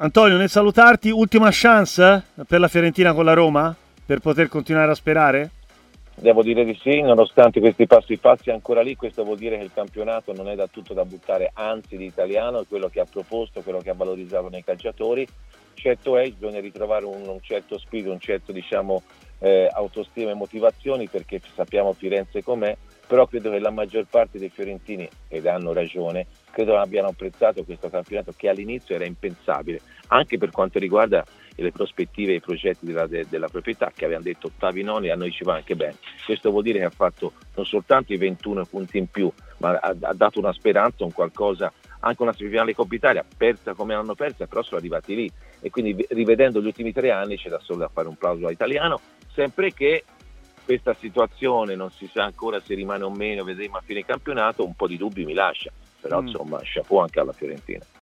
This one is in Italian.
Antonio, nel salutarti, ultima chance per la Fiorentina con la Roma per poter continuare a sperare? Devo dire di sì, nonostante questi passi falsi ancora lì. Questo vuol dire che il campionato non è da tutto da buttare, anzi l'italiano è quello che ha proposto, quello che ha valorizzato nei calciatori. Certo è, bisogna ritrovare un certo spirito, un certo autostima e motivazioni, perché sappiamo Firenze com'è, però credo che la maggior parte dei fiorentini, ed hanno ragione, credo abbiano apprezzato questo campionato che all'inizio era impensabile, anche per quanto riguarda le prospettive e i progetti della proprietà, che avevano detto Tavinoni, a noi ci va anche bene. Questo vuol dire che ha fatto non soltanto i 21 punti in più, ma ha dato una speranza, un qualcosa, anche una semifinale Coppa Italia, persa come l'hanno persa, però sono arrivati lì, e quindi rivedendo gli ultimi 3 anni c'è da solo da fare un plauso all'italiano, sempre che questa situazione non si sa ancora se rimane o meno, vedremo a fine campionato, un po' di dubbi mi lascia, però insomma chapeau anche alla Fiorentina.